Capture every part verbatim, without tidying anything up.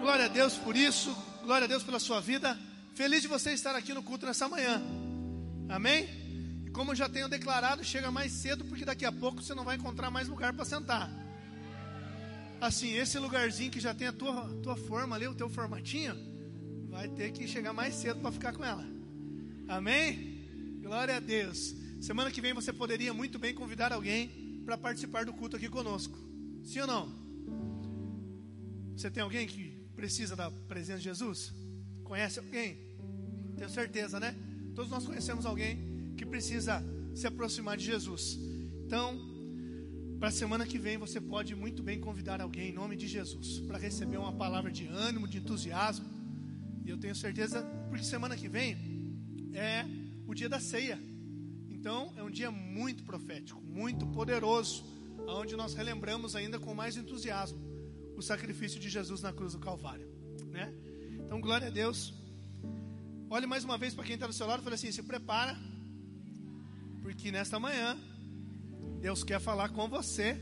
glória a Deus por isso, glória a Deus pela sua vida. Feliz de você estar aqui no culto nessa manhã, amém? E como eu já tenho declarado, chega mais cedo, porque daqui a pouco você não vai encontrar mais lugar para sentar. Assim, esse lugarzinho que já tem a tua, tua forma ali, o teu formatinho, vai ter que chegar mais cedo para ficar com ela, amém? Glória a Deus. Semana que vem você poderia muito bem convidar alguém para participar do culto aqui conosco, sim ou não? Você tem alguém que precisa da presença de Jesus? Conhece alguém? Tenho certeza, né? Todos nós conhecemos alguém que precisa se aproximar de Jesus. Então, para a semana que vem você pode muito bem convidar alguém em nome de Jesus para receber uma palavra de ânimo, de entusiasmo. E eu tenho certeza, porque semana que vem é o dia da ceia. Então é um dia muito profético, muito poderoso, onde nós relembramos ainda com mais entusiasmo o sacrifício de Jesus na cruz do Calvário, né? Então glória a Deus. Olhe mais uma vez para quem está do seu lado e fale assim: se prepara, porque nesta manhã Deus quer falar com você.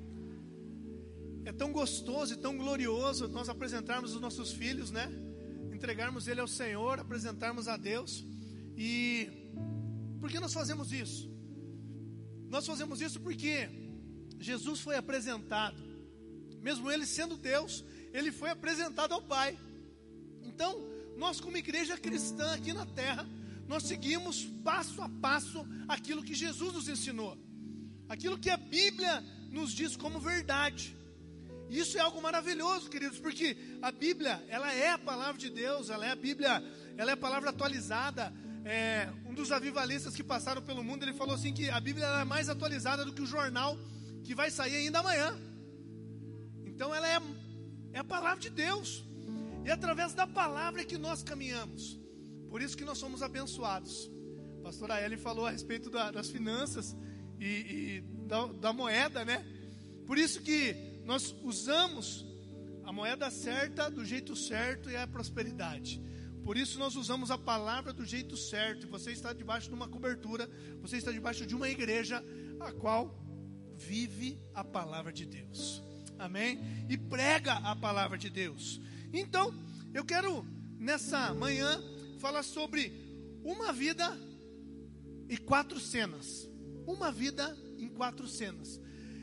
É tão gostoso e tão glorioso nós apresentarmos os nossos filhos, né? Entregarmos ele ao Senhor, apresentarmos a Deus. E por que nós fazemos isso? Nós fazemos isso porque Jesus foi apresentado, mesmo ele sendo Deus, ele foi apresentado ao Pai. Então, nós como igreja cristã aqui na terra, nós seguimos passo a passo aquilo que Jesus nos ensinou, aquilo que a Bíblia nos diz como verdade. E isso é algo maravilhoso, queridos, porque a Bíblia, ela é a palavra de Deus, ela é a Bíblia, ela é a palavra atualizada. É, um dos avivalistas que passaram pelo mundo, ele falou assim que a Bíblia ela é mais atualizada do que o jornal que vai sair ainda amanhã. Então ela é, é a palavra de Deus, e é através da palavra que nós caminhamos. Por isso que nós somos abençoados. A pastora Ellen falou a respeito da, das finanças e, e da, da moeda, né? Por isso que nós usamos a moeda certa, do jeito certo, e é a prosperidade. Por isso nós usamos a palavra do jeito certo. Você está debaixo de uma cobertura, você está debaixo de uma igreja a qual vive a palavra de Deus, amém? E prega a palavra de Deus. Então, eu quero nessa manhã falar sobre uma vida e quatro cenas. Uma vida em quatro cenas.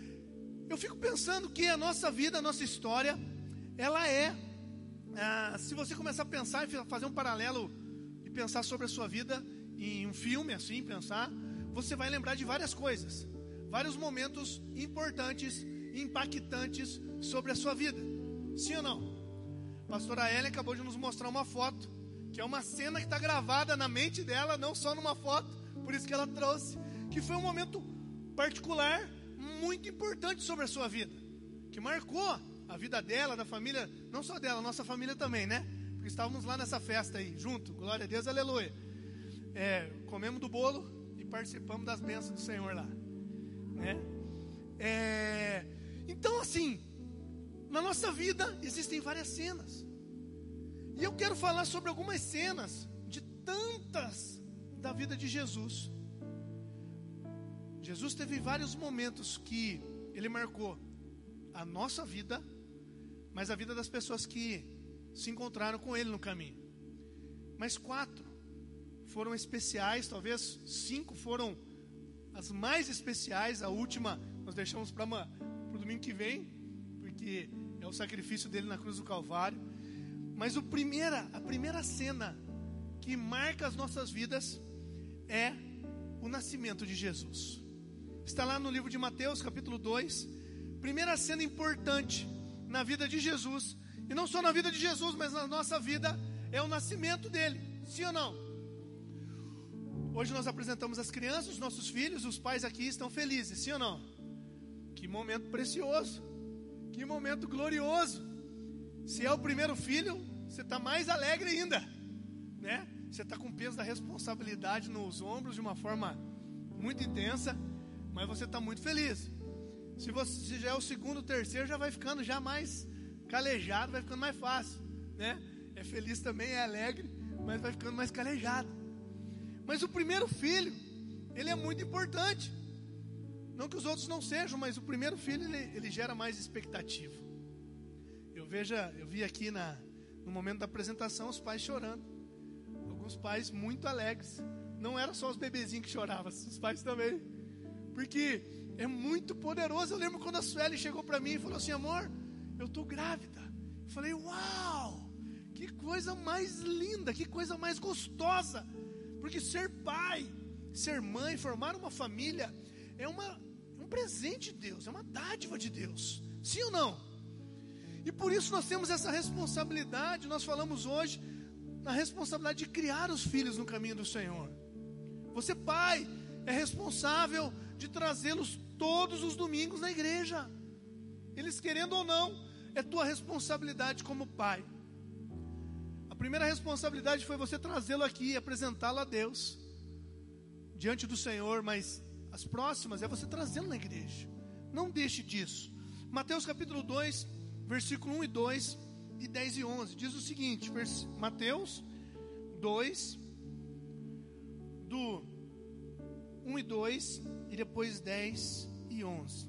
Eu fico pensando que a nossa vida, a nossa história, ela é, ah, se você começar a pensar e fazer um paralelo e pensar sobre a sua vida em um filme, assim, pensar, você vai lembrar de várias coisas, vários momentos importantes e impactantes sobre a sua vida, sim ou não? A pastora Ellen acabou de nos mostrar uma foto, que é uma cena que está gravada na mente dela, não só numa foto, por isso que ela trouxe, que foi um momento particular, muito importante sobre a sua vida, que marcou a vida dela, da família, não só dela, nossa família também, né? Porque estávamos lá nessa festa aí, junto, glória a Deus, aleluia. É, comemos do bolo e participamos das bênçãos do Senhor lá, né? É, então assim, na nossa vida existem várias cenas, e eu quero falar sobre algumas cenas de tantas da vida de Jesus. Jesus teve vários momentos que ele marcou a nossa vida, mas a vida das pessoas que se encontraram com ele no caminho. Mas quatro foram especiais, talvez cinco foram as mais especiais. A última nós deixamos para o domingo que vem, porque é o sacrifício dele na cruz do Calvário. Mas o primeira, a primeira cena que marca as nossas vidas é o nascimento de Jesus. Está lá no livro de Mateus, capítulo dois. Primeira cena importante na vida de Jesus. E não só na vida de Jesus, mas na nossa vida, é o nascimento dele, sim ou não? Hoje nós apresentamos as crianças, os nossos filhos, os pais aqui estão felizes, sim ou não? Que momento precioso, que momento glorioso. Se é o primeiro filho, você está mais alegre ainda, né? Você está com o peso da responsabilidade nos ombros de uma forma muito intensa, mas você está muito feliz. Se você já é o segundo, terceiro, já vai ficando já mais calejado, vai ficando mais fácil, né? É feliz também, é alegre, mas vai ficando mais calejado. Mas o primeiro filho, ele é muito importante. Não que os outros não sejam, mas o primeiro filho, ele, ele gera mais expectativa. Eu, veja, eu vi aqui na, no momento da apresentação, os pais chorando. Alguns pais muito alegres. Não era só os bebezinhos que choravam, os pais também. Porque é muito poderoso. Eu lembro quando a Sueli chegou para mim e falou assim: amor, eu estou grávida. Eu falei: uau, que coisa mais linda, que coisa mais gostosa. Porque ser pai, ser mãe, formar uma família é uma, um presente de Deus, é uma dádiva de Deus. Sim ou não? E por isso nós temos essa responsabilidade. Nós falamos hoje na responsabilidade de criar os filhos no caminho do Senhor. Você, pai, é responsável de trazê-los todos os domingos na igreja. Eles querendo ou não, é tua responsabilidade como pai. A primeira responsabilidade foi você trazê-lo aqui e apresentá-lo a Deus diante do Senhor, mas as próximas é você trazê-lo na igreja. Não deixe disso. Mateus capítulo dois, versículo um e dois e dez e onze, diz o seguinte, vers... Mateus dois, do um e dois e depois dez e onze.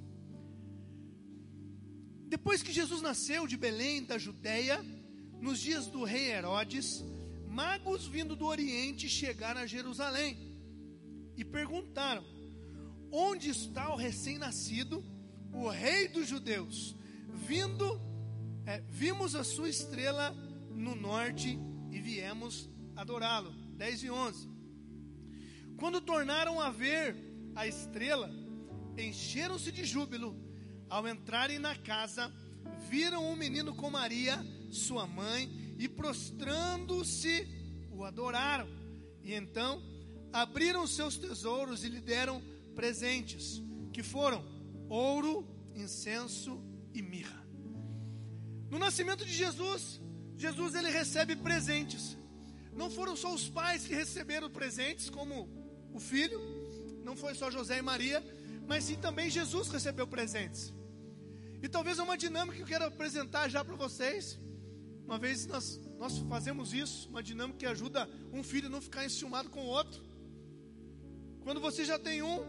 Depois que Jesus nasceu de Belém, da Judeia, nos dias do rei Herodes, magos vindo do Oriente chegaram a Jerusalém e perguntaram: onde está o recém-nascido, o rei dos judeus? Vindo, é, vimos a sua estrela no norte e viemos adorá-lo. dez e onze. Quando tornaram a ver a estrela, encheram-se de júbilo. Ao entrarem na casa, viram um menino com Maria, sua mãe, e prostrando-se, o adoraram. E então abriram seus tesouros e lhe deram presentes, que foram ouro, incenso e mirra. No nascimento de Jesus, Jesus ele recebe presentes. Não foram só os pais que receberam presentes, como o filho, não foi só José e Maria, mas sim também Jesus recebeu presentes. E talvez é uma dinâmica que eu quero apresentar já para vocês. Uma vez nós, nós fazemos isso, uma dinâmica que ajuda um filho a não ficar enciumado com o outro. Quando você já tem um,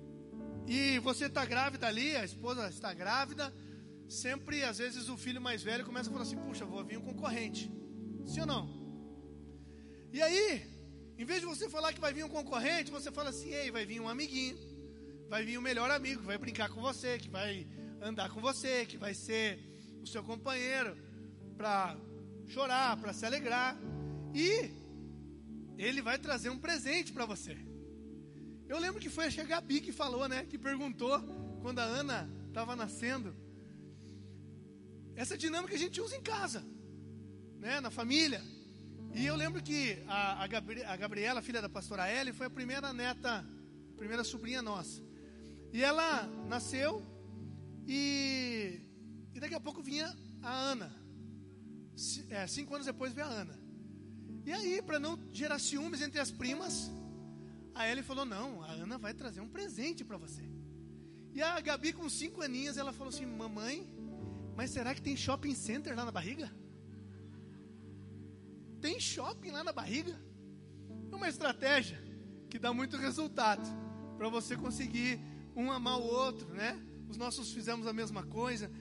e você está grávida ali, a esposa está grávida, sempre, às vezes, o filho mais velho começa a falar assim: puxa, vou vir um concorrente. Sim ou não? E aí, em vez de você falar que vai vir um concorrente, você fala assim: ei, vai vir um amiguinho, vai vir um melhor amigo, que vai brincar com você, que vai andar com você, que vai ser o seu companheiro, para chorar, para se alegrar. E ele vai trazer um presente para você. Eu lembro que foi a Gabi que falou, né? Que perguntou quando a Ana estava nascendo. Essa dinâmica a gente usa em casa, né? Na família. E eu lembro que a, a, Gabri, a Gabriela, filha da pastora Ellie, foi a primeira neta, a primeira sobrinha nossa. E ela nasceu e, e daqui a pouco vinha a Ana. C, é, cinco anos depois veio a Ana. E aí, para não gerar ciúmes entre as primas, a Ellie falou: não, a Ana vai trazer um presente para você. E a Gabi, com cinco aninhas, ela falou assim: mamãe, mas será que tem shopping center lá na barriga? Tem shopping lá na barriga? É uma estratégia que dá muito resultado, para você conseguir um amar o outro, né? Os nossos fizemos a mesma coisa.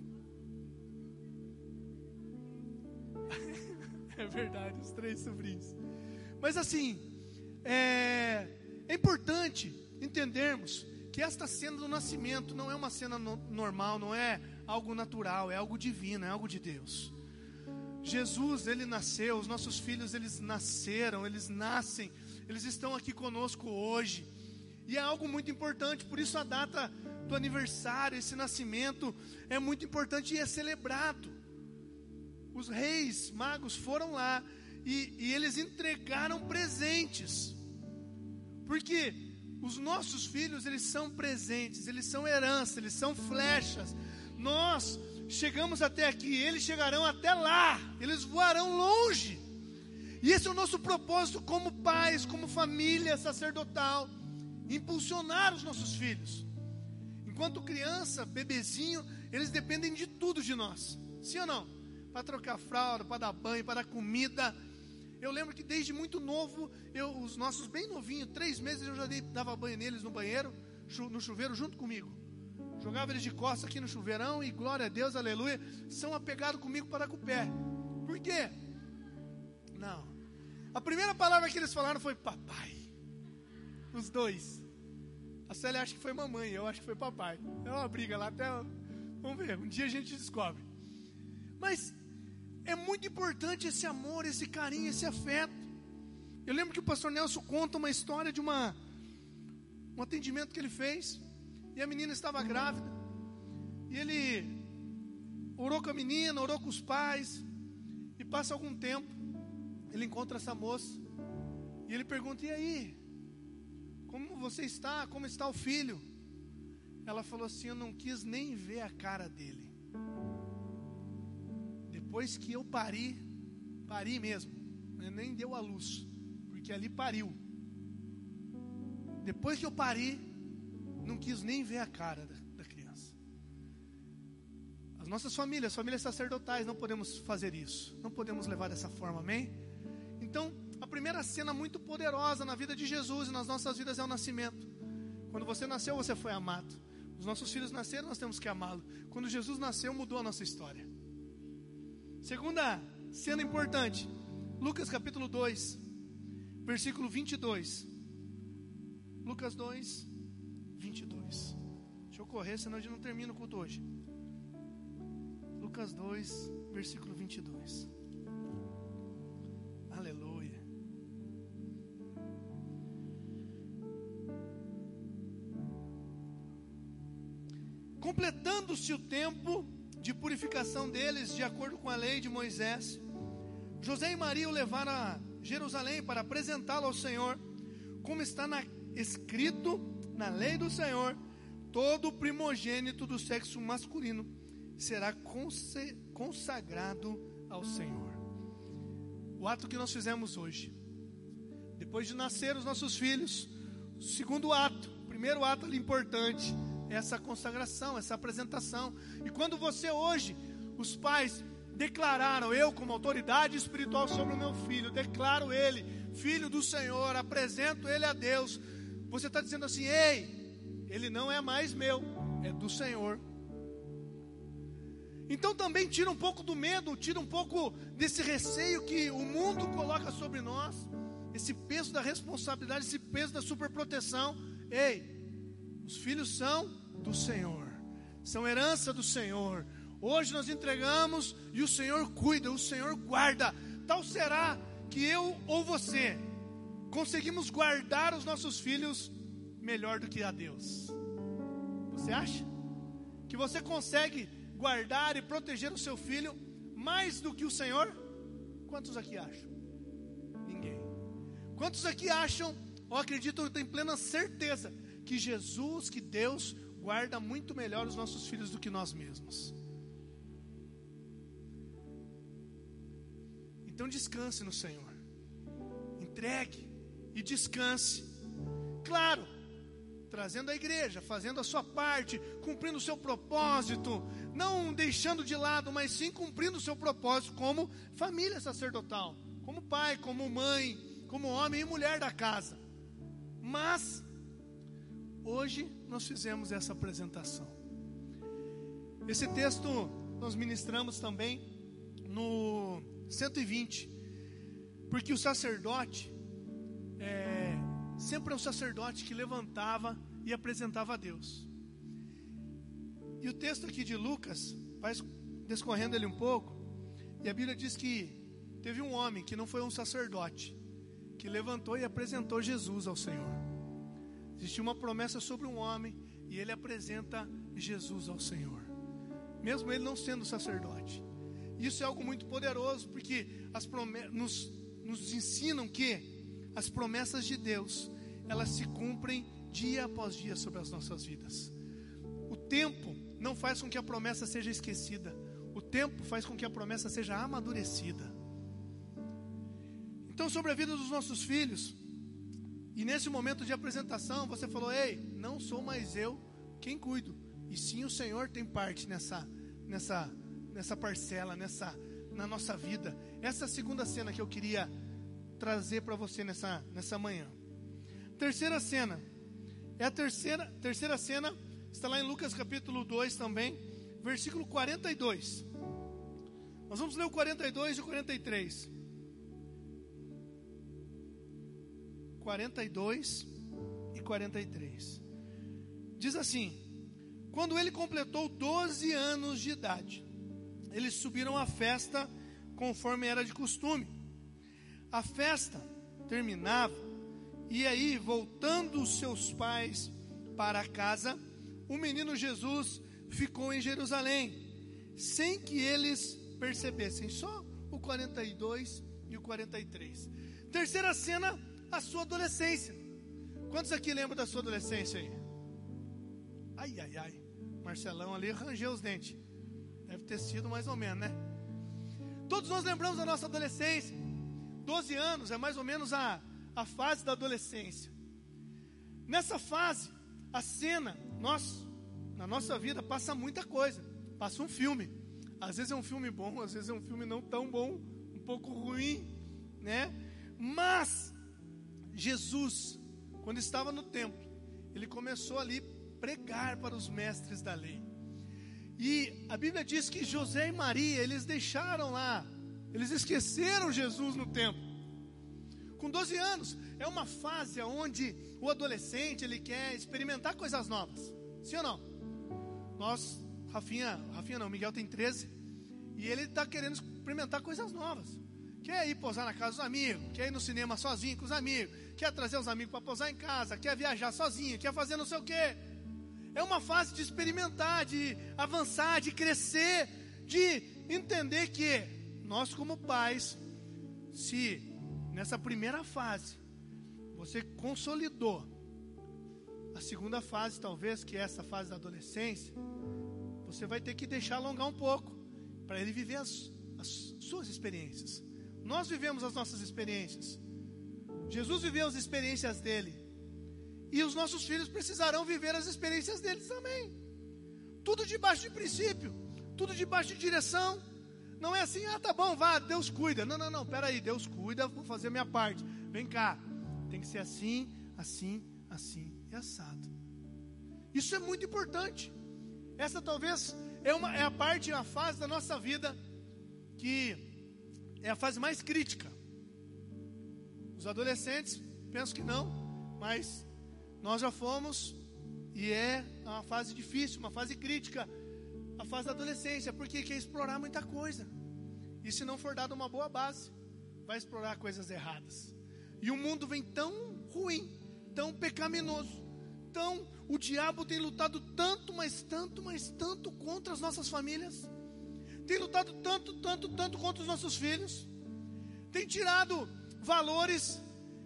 É verdade, os três sobrinhos. Mas assim, é, é importante entendermos que esta cena do nascimento não é uma cena no, normal, não é algo natural, é algo divino, é algo de Deus. Jesus, ele nasceu, os nossos filhos, eles nasceram, eles nascem, eles estão aqui conosco hoje. E é algo muito importante, por isso a data do aniversário, esse nascimento, é muito importante e é celebrado. Os reis magos foram lá e, e eles entregaram presentes. Porque os nossos filhos, eles são presentes, eles são herança, eles são flechas. Nós chegamos até aqui, eles chegarão até lá, eles voarão longe. E esse é o nosso propósito como pais, como família sacerdotal, impulsionar os nossos filhos. Enquanto criança, bebezinho, eles dependem de tudo de nós, sim ou não? Para trocar fralda, para dar banho, para dar comida. Eu lembro que desde muito novo, eu, os nossos bem novinhos, três meses eu já dei, dava banho neles no banheiro, no chuveiro junto comigo. Jogava eles de costas aqui no chuveirão e glória a Deus, aleluia, são apegados comigo para com o pé. Por quê? Não. A primeira palavra que eles falaram foi papai. Os dois. A Célia acha que foi mamãe, eu acho que foi papai. É uma briga lá até... Vamos ver, um dia a gente descobre. Mas é muito importante esse amor, esse carinho, esse afeto. Eu lembro que o pastor Nelson conta uma história de uma, um atendimento que ele fez. E a menina estava grávida. E ele orou com a menina, orou com os pais. E passa algum tempo, ele encontra essa moça. E ele pergunta, e aí? Como você está? Como está o filho? Ela falou assim, eu não quis nem ver a cara dele. Depois que eu pari, pari mesmo, nem deu a luz, porque ali pariu. Depois que eu pari, não quis nem ver a cara da, da criança. As nossas famílias, famílias sacerdotais, não podemos fazer isso. Não podemos levar dessa forma, amém? Então, a primeira cena muito poderosa na vida de Jesus e nas nossas vidas é o nascimento. Quando você nasceu, você foi amado. Os nossos filhos nasceram, nós temos que amá-lo. Quando Jesus nasceu, mudou a nossa história. Segunda cena importante, Lucas capítulo dois, versículo vinte e dois. Lucas dois, vinte e dois. Deixa eu correr, senão a gente não termina o culto hoje. Lucas dois, versículo vinte e dois. Aleluia. Completando-se o tempo de purificação deles, de acordo com a lei de Moisés, José e Maria o levaram a Jerusalém para apresentá-lo ao Senhor, como está na, escrito na lei do Senhor: todo primogênito do sexo masculino será conse, consagrado ao Senhor. O ato que nós fizemos hoje, depois de nascer os nossos filhos, o segundo ato, o primeiro ato ali importante, essa consagração, essa apresentação. E quando você hoje, os pais declararam, eu como autoridade espiritual sobre o meu filho, declaro ele filho do Senhor, apresento ele a Deus, você está dizendo assim, ei, ele não é mais meu, é do Senhor. Então também tira um pouco do medo, tira um pouco desse receio que o mundo coloca sobre nós, esse peso da responsabilidade, esse peso da superproteção. Ei, os filhos são do Senhor, são herança do Senhor. Hoje nós entregamos e o Senhor cuida, o Senhor guarda. Tal será que eu ou você conseguimos guardar os nossos filhos melhor do que a Deus. Você acha? Que você consegue guardar e proteger o seu filho mais do que o Senhor? Quantos aqui acham? Ninguém. Quantos aqui acham ou acreditam, tem plena certeza que Jesus, que Deus guarda muito melhor os nossos filhos do que nós mesmos? Então descanse no Senhor, entregue e descanse. Claro, trazendo a igreja, fazendo a sua parte, cumprindo o seu propósito, não deixando de lado, mas sim cumprindo o seu propósito como família sacerdotal, como pai, como mãe, como homem e mulher da casa. Mas hoje nós fizemos essa apresentação. Esse texto nós ministramos também no cento e vinte, porque o sacerdote é, sempre é um sacerdote que levantava e apresentava a Deus. E o texto aqui de Lucas vai descorrendo ele um pouco, e a Bíblia diz que teve um homem que não foi um sacerdote, que levantou e apresentou Jesus ao Senhor. Existia uma promessa sobre um homem, e ele apresenta Jesus ao Senhor, mesmo ele não sendo sacerdote. Isso é algo muito poderoso, porque as promessas nos, nos ensinam que as promessas de Deus, elas se cumprem dia após dia sobre as nossas vidas. O tempo não faz com que a promessa seja esquecida, o tempo faz com que a promessa seja amadurecida. Então, sobre a vida dos nossos filhos, e nesse momento de apresentação, você falou, ei, não sou mais eu quem cuido, e sim o Senhor tem parte nessa, nessa, nessa parcela, nessa, na nossa vida. Essa é a segunda cena que eu queria trazer para você nessa, nessa manhã. Terceira cena, é a terceira, terceira cena, está lá em Lucas capítulo dois também, versículo quarenta e dois. Nós vamos ler o quarenta e dois e o quarenta e três. quarenta e dois e quarenta e três. Diz assim: quando ele completou doze anos de idade, eles subiram à festa conforme era de costume. A festa terminava, e aí, voltando os seus pais para casa, o menino Jesus ficou em Jerusalém, sem que eles percebessem. Só o quarenta e dois e o quarenta e três. Terceira cena, a sua adolescência. Quantos aqui lembram da sua adolescência aí? Ai, ai, ai. Marcelão ali rangeu os dentes. Deve ter sido mais ou menos, né? Todos nós lembramos da nossa adolescência. doze anos é mais ou menos a, a fase da adolescência. Nessa fase, a cena, nós, na nossa vida, passa muita coisa. Passa um filme. Às vezes é um filme bom, às vezes é um filme não tão bom, um pouco ruim, né? Mas Jesus, quando estava no templo, ele começou ali a pregar para os mestres da lei. E a Bíblia diz que José e Maria, eles deixaram lá, eles esqueceram Jesus no templo. Com doze anos, é uma fase onde o adolescente, ele quer experimentar coisas novas. Sim ou não? Nós, Rafinha, Rafinha não, Miguel tem treze, e ele está querendo experimentar coisas novas. Quer ir posar na casa dos amigos, quer ir no cinema sozinho com os amigos, quer trazer os amigos para posar em casa, quer viajar sozinho, quer fazer não sei o quê. É uma fase de experimentar, de avançar, de crescer, de entender que nós como pais, se nessa primeira fase você consolidou a segunda fase, talvez, que é essa fase da adolescência, você vai ter que deixar alongar um pouco, para ele viver as, as suas experiências. Nós vivemos as nossas experiências, Jesus viveu as experiências dele, e os nossos filhos precisarão viver as experiências deles também. Tudo debaixo de princípio, tudo debaixo de direção. Não é assim, ah, tá bom, vá, Deus cuida. Não, não, não, peraí, Deus cuida, vou fazer a minha parte. Vem cá, tem que ser assim, assim, assim e assado. Isso é muito importante. Essa talvez é, uma, é a parte, a fase da nossa vida que é a fase mais crítica. Os adolescentes, penso que não, mas nós já fomos, e é uma fase difícil, uma fase crítica, a fase da adolescência, porque quer explorar muita coisa, e se não for dada uma boa base, vai explorar coisas erradas. E o mundo vem tão ruim, tão pecaminoso, tão, o diabo tem lutado tanto, mas tanto, mas tanto contra as nossas famílias, tem lutado tanto, tanto, tanto contra os nossos filhos, tem tirado valores,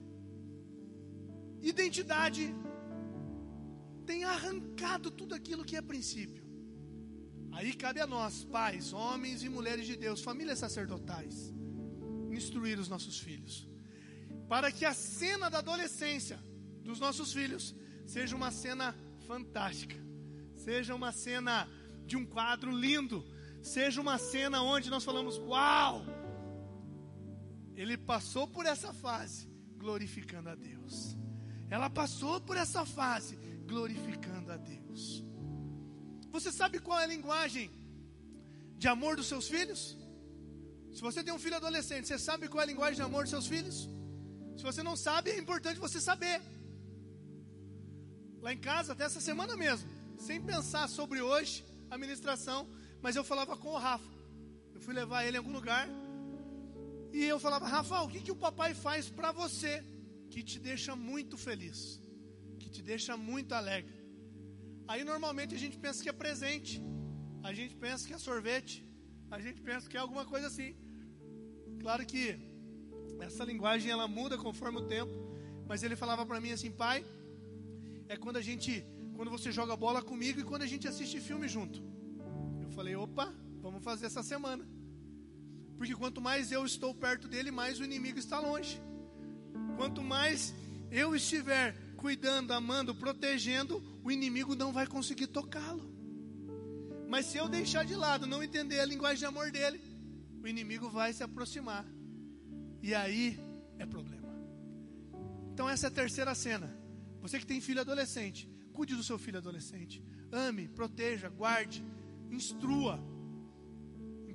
identidade, tem arrancado tudo aquilo que é princípio. Aí cabe a nós, pais, homens e mulheres de Deus, famílias sacerdotais, instruir os nossos filhos, para que a cena da adolescência dos nossos filhos seja uma cena fantástica, seja uma cena de um quadro lindo, seja uma cena onde nós falamos, uau, ele passou por essa fase glorificando a Deus, ela passou por essa fase glorificando a Deus. Você sabe qual é a linguagem de amor dos seus filhos? Se você tem um filho adolescente, você sabe qual é a linguagem de amor dos seus filhos? Se você não sabe, é importante você saber. Lá em casa, até essa semana mesmo, sem pensar sobre hoje, a ministração, mas eu falava com o Rafa. Eu fui levar ele em algum lugar, e eu falava, Rafa, o que, que o papai faz para você, que te deixa muito feliz, que te deixa muito alegre? Aí normalmente a gente pensa que é presente, a gente pensa que é sorvete, a gente pensa que é alguma coisa assim. Claro que essa linguagem ela muda conforme o tempo, mas ele falava para mim assim, pai, é quando a gente, quando você joga bola comigo e quando a gente assiste filme junto. Eu falei, opa, vamos fazer essa semana, porque quanto mais eu estou perto dele, mais o inimigo está longe. Quanto mais eu estiver cuidando, amando, protegendo, o inimigo não vai conseguir tocá-lo. Mas se eu deixar de lado, não entender a linguagem de amor dele, o inimigo vai se aproximar, e aí é problema. Então essa é a terceira cena. Você que tem filho adolescente, cuide do seu filho adolescente, ame, proteja, guarde, instrua,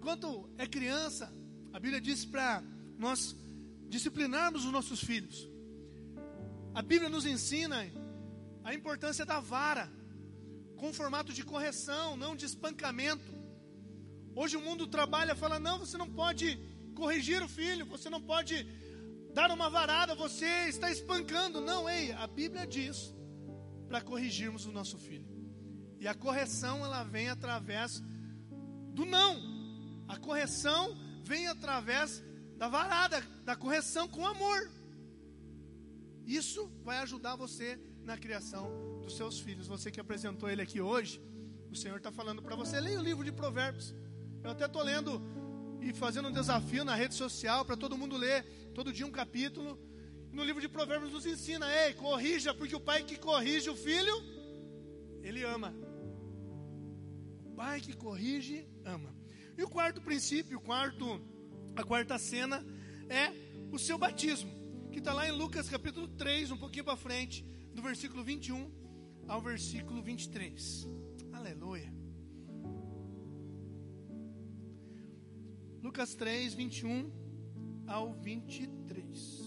enquanto é criança, a Bíblia diz para nós disciplinarmos os nossos filhos. A Bíblia nos ensina a importância da vara, com formato de correção, não de espancamento. Hoje o mundo trabalha, fala, não, você não pode corrigir o filho, você não pode dar uma varada, você está espancando. Não, ei, a Bíblia diz para corrigirmos o nosso filho. E a correção, ela vem através do não. A correção vem através da varada, da correção com amor. Isso vai ajudar você na criação dos seus filhos. Você que apresentou ele aqui hoje, o Senhor está falando para você, leia o livro de Provérbios. Eu até estou lendo e fazendo um desafio na rede social para todo mundo ler, todo dia um capítulo. No livro de Provérbios nos ensina, ei, corrija, porque o pai que corrige o filho, ele ama. O pai que corrige, ama. E o quarto princípio, o quarto, a quarta cena é o seu batismo, que está lá em Lucas capítulo três, um pouquinho para frente, do versículo vinte e um ao versículo vinte e três. Aleluia. Lucas três, vinte e um ao vinte e três.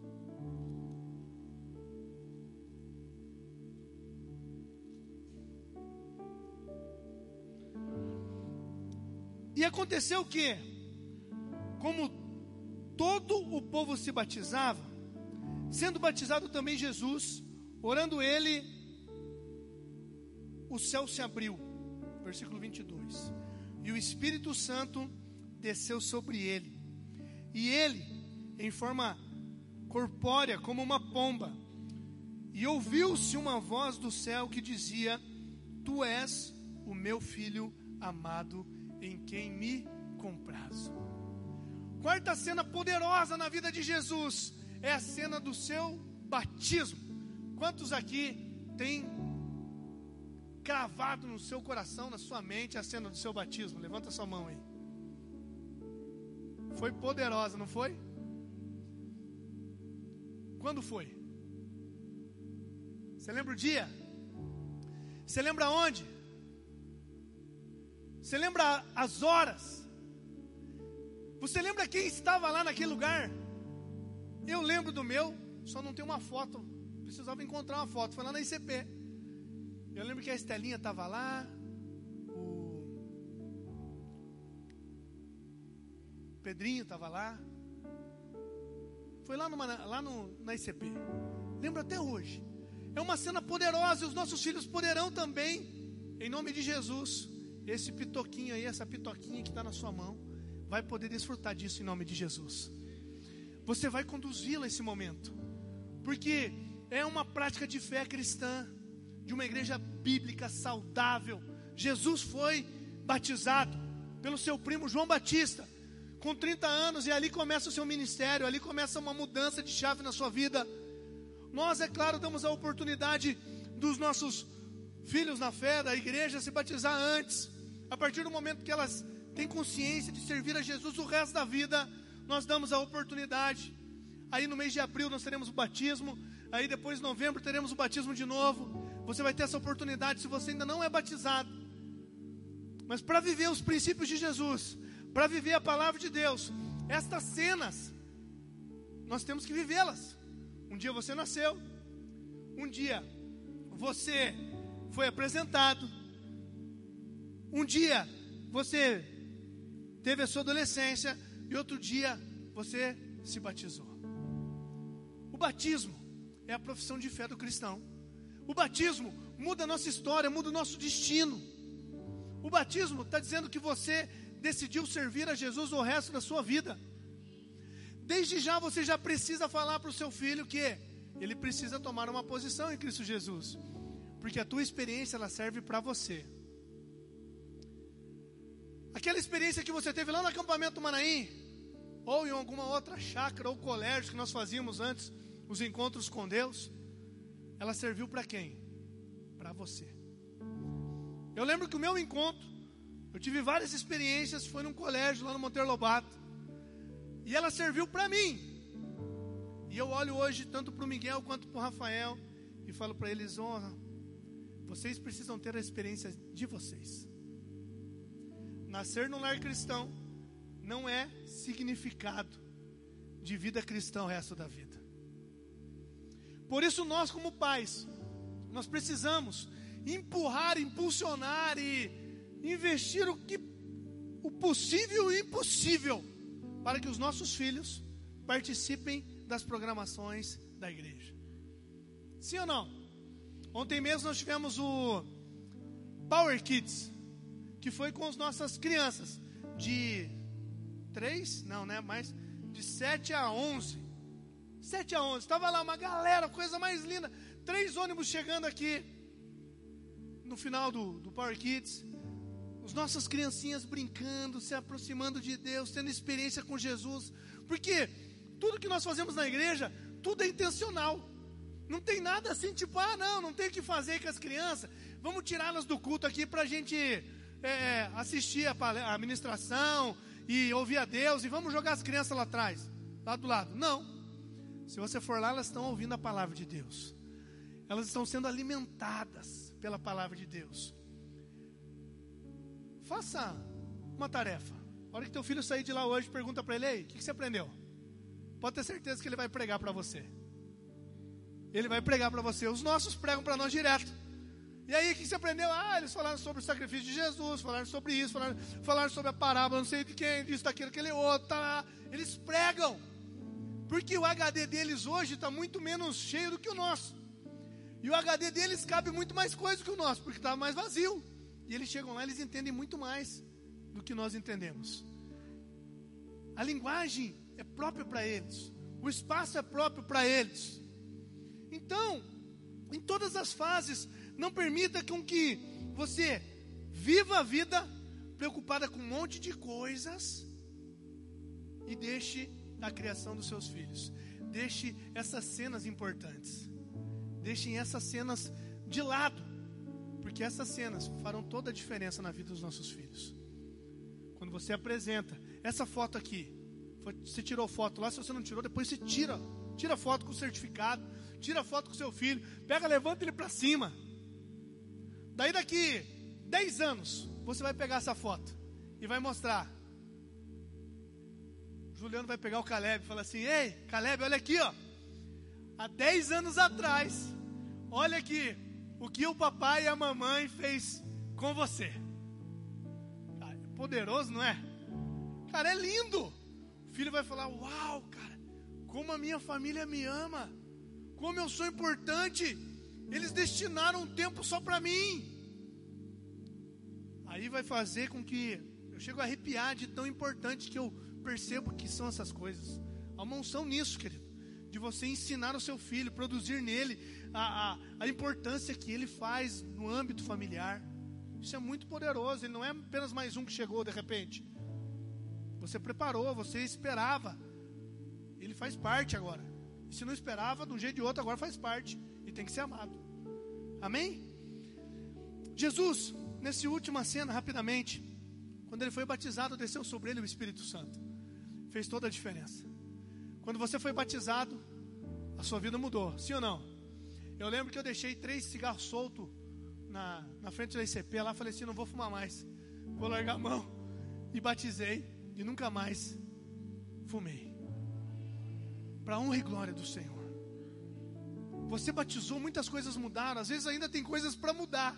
E aconteceu que, como todo o povo se batizava, sendo batizado também Jesus, orando ele, o céu se abriu. Versículo vinte e dois. E o Espírito Santo desceu sobre ele. E ele, em forma corpórea, como uma pomba. E ouviu-se uma voz do céu que dizia: Tu és o meu filho amado, em quem me comprazo. Quarta cena poderosa na vida de Jesus é a cena do seu batismo. Quantos aqui tem cravado no seu coração, na sua mente, a cena do seu batismo? Levanta sua mão aí. Foi poderosa, não foi? Quando foi? Você lembra o dia? Você lembra onde? Você lembra as horas? Você lembra quem estava lá naquele lugar? Eu lembro do meu, só não tem uma foto. Precisava encontrar uma foto, foi lá na I C P. Eu lembro que a Estelinha estava lá, o Pedrinho estava lá. Foi lá, numa, lá no, na I C P. Lembro até hoje. É uma cena poderosa e os nossos filhos poderão também, em nome de Jesus. Esse pitoquinho aí, essa pitoquinha que está na sua mão, vai poder desfrutar disso em nome de Jesus. Você vai conduzi-la esse momento, porque é uma prática de fé cristã, de uma igreja bíblica saudável. Jesus foi batizado pelo seu primo João Batista, com trinta anos, e ali começa o seu ministério, ali começa uma mudança de chave na sua vida. Nós, é claro, damos a oportunidade dos nossos filhos na fé, da igreja, se batizar antes. A partir do momento que elas têm consciência de servir a Jesus o resto da vida, nós damos a oportunidade. Aí no mês de abril nós teremos o batismo. Aí depois de novembro teremos o batismo de novo. Você vai ter essa oportunidade se você ainda não é batizado. Mas para viver os princípios de Jesus, para viver a palavra de Deus, estas cenas, nós temos que vivê-las. Um dia você nasceu, um dia você foi apresentado, um dia você teve a sua adolescência e outro dia você se batizou. O batismo é a profissão de fé do cristão. O batismo muda a nossa história, muda o nosso destino. O batismo está dizendo que você decidiu servir a Jesus o resto da sua vida. Desde já você já precisa falar para o seu filho que ele precisa tomar uma posição em Cristo Jesus, porque a tua experiência ela serve para você. Aquela experiência que você teve lá no acampamento Manaim, ou em alguma outra chácara ou colégio que nós fazíamos antes, os encontros com Deus, ela serviu para quem? Para você. Eu lembro que o meu encontro, eu tive várias experiências, foi num colégio lá no Monteiro Lobato, e ela serviu para mim. E eu olho hoje tanto para o Miguel quanto para o Rafael e falo para eles: honra, vocês precisam ter a experiência de vocês. Nascer num lar cristão não é significado de vida cristã o resto da vida. Por isso nós, como pais, nós precisamos empurrar, impulsionar e investir o que o possível e o impossível para que os nossos filhos participem das programações da igreja. Sim ou não? Ontem mesmo nós tivemos o Power Kids, que foi com as nossas crianças de três, não, né, mas de sete a onze. sete a onze, estava lá uma galera, coisa mais linda, três ônibus chegando aqui no final do, do Power Kids, as nossas criancinhas brincando, se aproximando de Deus, tendo experiência com Jesus, porque tudo que nós fazemos na igreja, tudo é intencional, não tem nada assim, tipo, ah não, não tem o que fazer com as crianças, vamos tirá-las do culto aqui para a gente é, assistir a, a ministração e ouvir a Deus, e vamos jogar as crianças lá atrás, lá do lado, não. Se você for lá, elas estão ouvindo a palavra de Deus, elas estão sendo alimentadas pela palavra de Deus. Faça uma tarefa. A hora que teu filho sair de lá hoje, pergunta para ele: ei, o que, que você aprendeu? Pode ter certeza que ele vai pregar para você. Ele vai pregar para você. Os nossos pregam para nós direto. E aí, o que, que você aprendeu? Ah, eles falaram sobre o sacrifício de Jesus, falaram sobre isso, falaram, falaram sobre a parábola, não sei de quem, disso, daquilo, aquele outro. Tá. Eles pregam. Porque o H D deles hoje está muito menos cheio do que o nosso. E o H D deles cabe muito mais coisa que o nosso, porque está mais vazio. E eles chegam lá, eles entendem muito mais do que nós entendemos. A linguagem é própria para eles. O espaço é próprio para eles. Então, em todas as fases, não permita com que você viva a vida preocupada com um monte de coisas e deixe a criação dos seus filhos. Deixe essas cenas importantes. Deixem essas cenas de lado. Porque essas cenas farão toda a diferença na vida dos nossos filhos. Quando você apresenta essa foto aqui, você tirou foto lá, se você não tirou, depois você tira. Tira foto com o certificado, tira foto com o seu filho, pega, levanta ele para cima. Daí daqui dez anos, você vai pegar essa foto e vai mostrar. Juliano vai pegar o Caleb e falar assim: ei, Caleb, olha aqui, ó. Há dez anos atrás, olha aqui o que o papai e a mamãe fez com você. Cara, é poderoso, não é? Cara, é lindo. O filho vai falar: uau, cara, como a minha família me ama, como eu sou importante. Eles destinaram um tempo só para mim. Aí vai fazer com que eu chego a arrepiar de tão importante que eu percebo que são essas coisas. Há uma unção nisso, querido, de você ensinar o seu filho, produzir nele a, a, a importância que ele faz no âmbito familiar. Isso é muito poderoso. Ele não é apenas mais um que chegou de repente. Você preparou, você esperava. Ele faz parte agora. E se não esperava, de um jeito ou de outro, agora faz parte. E tem que ser amado. Amém? Jesus, nessa última cena, rapidamente, quando ele foi batizado, desceu sobre ele o Espírito Santo. Fez toda a diferença. Quando você foi batizado, a sua vida mudou, sim ou não? Eu lembro que eu deixei três cigarros soltos na, na frente da I C P lá, falei assim: não vou fumar mais, vou largar a mão. E batizei e nunca mais fumei. Para honra e glória do Senhor. Você batizou, muitas coisas mudaram, às vezes ainda tem coisas para mudar,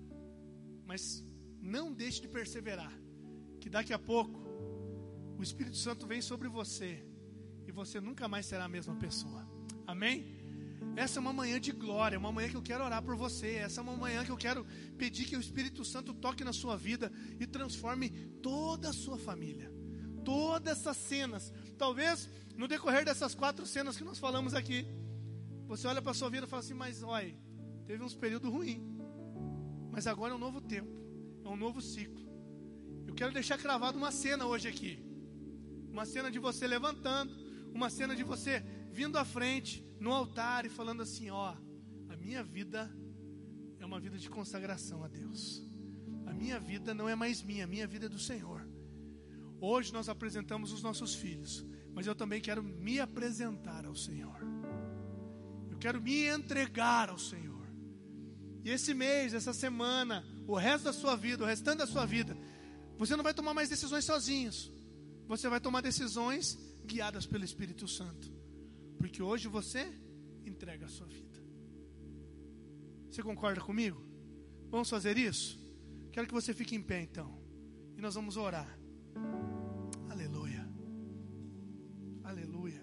mas não deixe de perseverar, que daqui a pouco o Espírito Santo vem sobre você e você nunca mais será a mesma pessoa. Amém? Essa é uma manhã de glória, uma manhã que eu quero orar por você. Essa é uma manhã que eu quero pedir que o Espírito Santo toque na sua vida e transforme toda a sua família. Todas essas cenas, talvez no decorrer dessas quatro cenas que nós falamos aqui, você olha para a sua vida e fala assim: mas olha, teve uns períodos ruins, mas agora é um novo tempo, é um novo ciclo. Eu quero deixar cravado uma cena hoje aqui. Uma cena de você levantando, uma cena de você vindo à frente, no altar e falando assim: ó, a minha vida é uma vida de consagração a Deus. A minha vida não é mais minha, a minha vida é do Senhor. Hoje nós apresentamos os nossos filhos, mas eu também quero me apresentar ao Senhor. Eu quero me entregar ao Senhor. E esse mês, essa semana, o resto da sua vida, o restante da sua vida, você não vai tomar mais decisões sozinhos. você vai tomar decisões guiadas pelo Espírito Santo. Porque hoje você entrega a sua vida. Você concorda comigo? Vamos fazer isso? Quero que você fique em pé então. E nós vamos orar. Aleluia. Aleluia.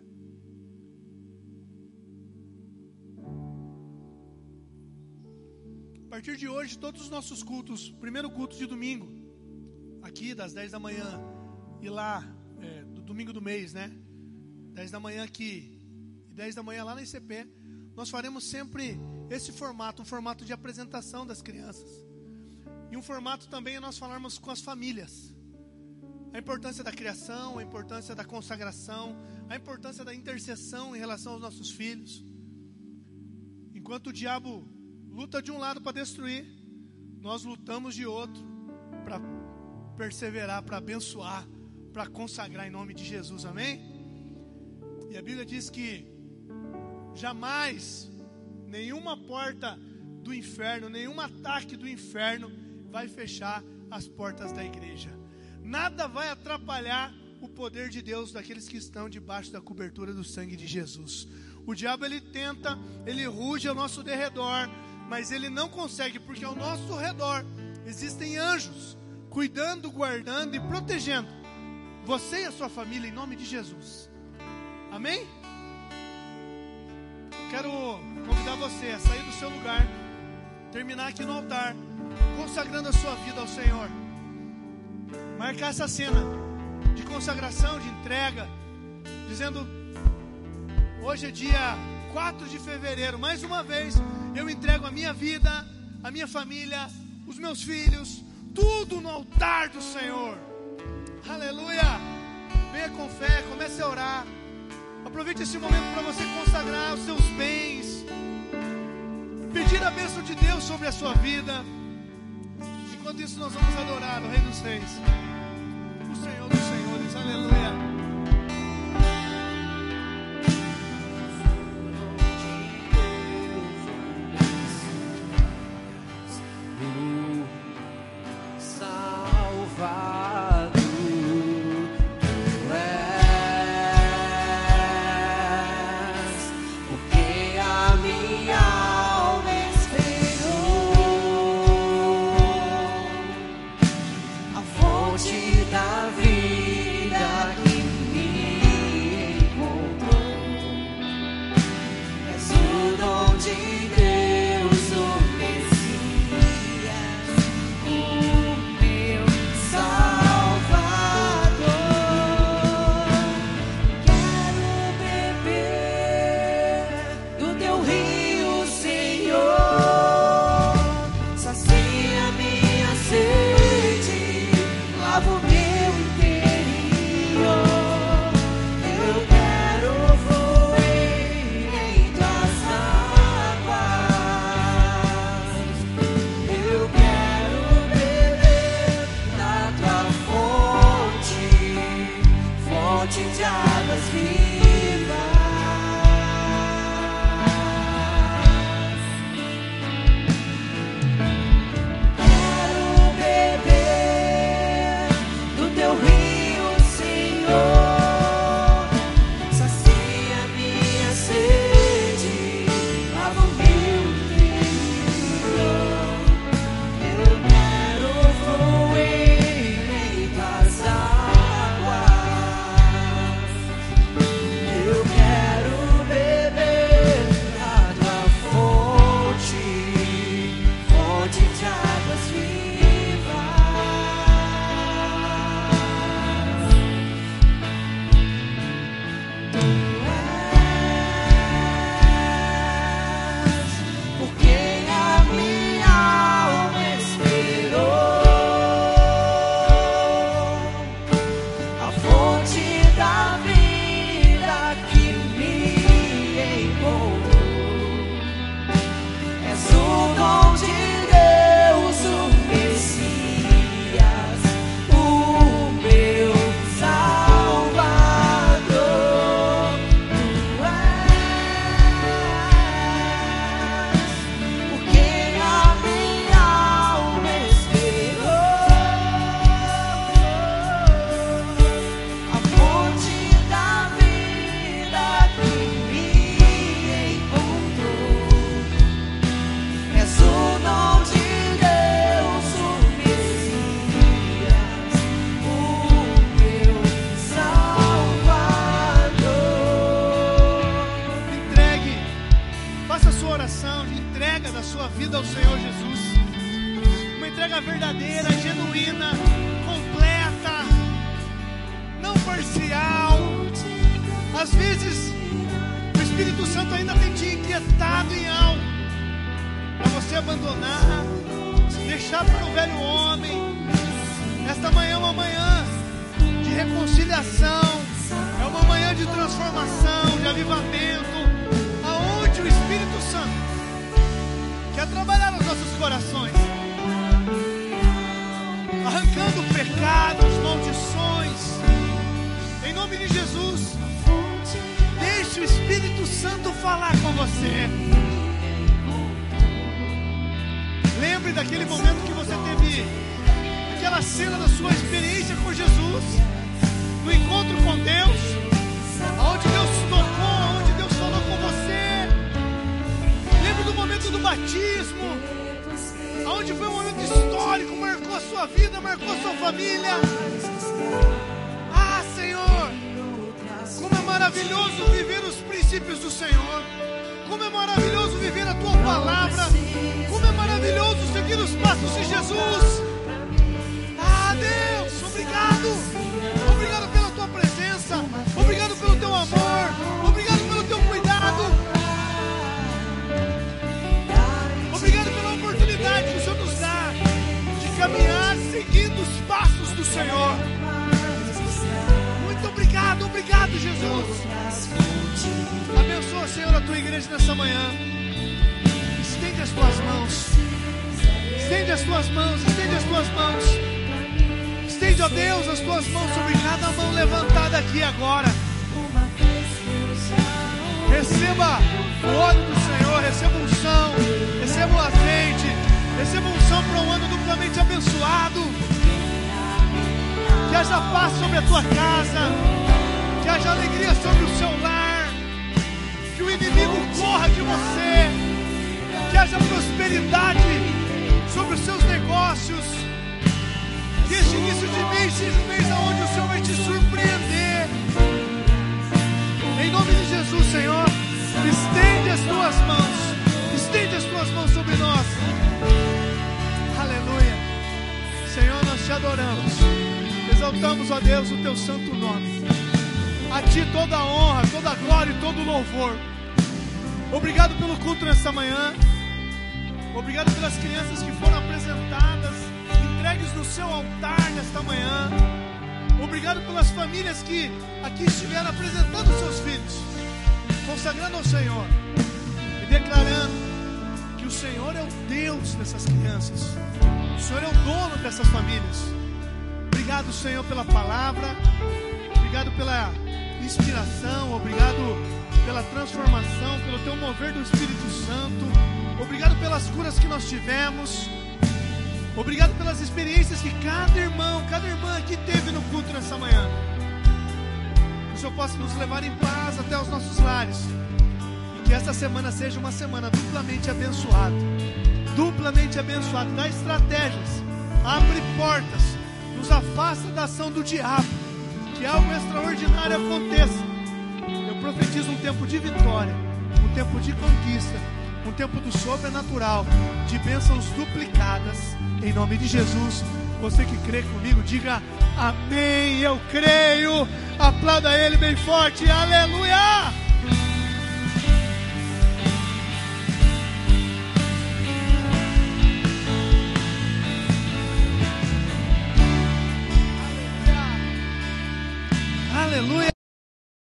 A partir de hoje, todos os nossos cultos, primeiro culto de domingo, aqui das dez da manhã, e lá, é, do domingo do mês, né? dez da manhã aqui, e dez da manhã lá na I C P, nós faremos sempre esse formato, um formato de apresentação das crianças. E um formato também é nós falarmos com as famílias. A importância da criação, a importância da consagração, a importância da intercessão em relação aos nossos filhos. Enquanto o diabo luta de um lado para destruir, nós lutamos de outro para perseverar, para abençoar, para consagrar em nome de Jesus, amém? E a Bíblia diz que jamais nenhuma porta do inferno, nenhum ataque do inferno vai fechar as portas da igreja. Nada vai atrapalhar o poder de Deus daqueles que estão debaixo da cobertura do sangue de Jesus. O diabo ele tenta, ele ruge ao nosso derredor, mas ele não consegue, porque ao nosso redor existem anjos cuidando, guardando e protegendo você e a sua família em nome de Jesus. Amém? Quero convidar você a sair do seu lugar, terminar aqui no altar, consagrando a sua vida ao Senhor. Marcar essa cena de consagração, de entrega, dizendo: hoje é dia quatro de fevereiro, mais uma vez eu entrego a minha vida, a minha família, os meus filhos, tudo no altar do Senhor. Aleluia! Venha com fé, comece a orar. Aproveite esse momento para você consagrar os seus bens, pedir a bênção de Deus sobre a sua vida. Enquanto isso nós vamos adorar o Rei dos Reis, o Senhor dos Senhores. Aleluia! sua vida ao Senhor Jesus. Uma entrega verdadeira, genuína, completa, não parcial. Às vezes o Espírito Santo ainda tem te inquietado em algo, para você abandonar, deixar para o velho homem. Esta manhã é uma manhã de reconciliação, é uma manhã de transformação, de avivamento, aonde o Espírito Santo quer trabalhar nos nossos corações, arrancando pecados, maldições, em nome de Jesus. Deixe o Espírito Santo falar com você. Lembre daquele momento que você teve aquela cena da sua experiência com Jesus, no encontro com Deus, onde Deus tocou, onde Deus falou com você. Lembre do momento do batismo, onde foi um momento histórico, marcou a sua vida, marcou a sua família. Ah, Senhor, como é maravilhoso viver os princípios do Senhor, como é maravilhoso viver a Tua palavra, como é maravilhoso seguir os passos de Jesus. Ah, Deus, obrigado, obrigado pela Tua presença, obrigado pelo Teu amor, obrigado pelo Teu cuidado, obrigado pela oportunidade que o Senhor nos dá de caminhar seguindo os passos do Senhor. Muito obrigado, obrigado, Jesus. Abençoa, Senhor, a Tua igreja nessa manhã. Estende as Tuas mãos, estende as Tuas mãos, estende as Tuas mãos. Estende, ó Deus, as Tuas mãos sobre cada mão levantada aqui agora. Receba o óleo do Senhor, receba unção, receba o azeite, receba unção para um ano duplamente abençoado. Que haja paz sobre a tua casa, que haja alegria sobre o seu lar, que o inimigo corra de você, que haja prosperidade sobre os seus negócios. Que este início de mês seja um mês onde o Senhor vai te surpreender. Em nome de Jesus, Senhor, estende as tuas mãos, estende as tuas mãos sobre nós. Aleluia. Senhor, nós te adoramos, exaltamos, ó Deus, o teu santo nome. A ti toda a honra, toda a glória e todo o louvor. Obrigado pelo culto nessa manhã. Obrigado pelas crianças que foram apresentadas, entregues no seu altar nesta manhã. Obrigado pelas famílias que aqui estiveram apresentando seus filhos, consagrando ao Senhor e declarando que o Senhor é o Deus dessas crianças, o Senhor é o dono dessas famílias. Obrigado, Senhor, pela palavra, obrigado pela inspiração, obrigado pela transformação, pelo teu mover do Espírito Santo, obrigado pelas curas que nós tivemos, obrigado pelas experiências que cada irmão, cada irmã aqui teve no culto nessa manhã. Que o Senhor possa nos levar em paz até os nossos lares, e que esta semana seja uma semana duplamente abençoada, duplamente abençoada. Dá estratégias, abre portas, nos afasta da ação do diabo, que algo extraordinário aconteça. Eu profetizo um tempo de vitória, um tempo de conquista, um tempo do sobrenatural, de bênçãos duplicadas, em nome de Jesus. Você que crê comigo, diga amém. Eu creio. Aplauda Ele bem forte, aleluia.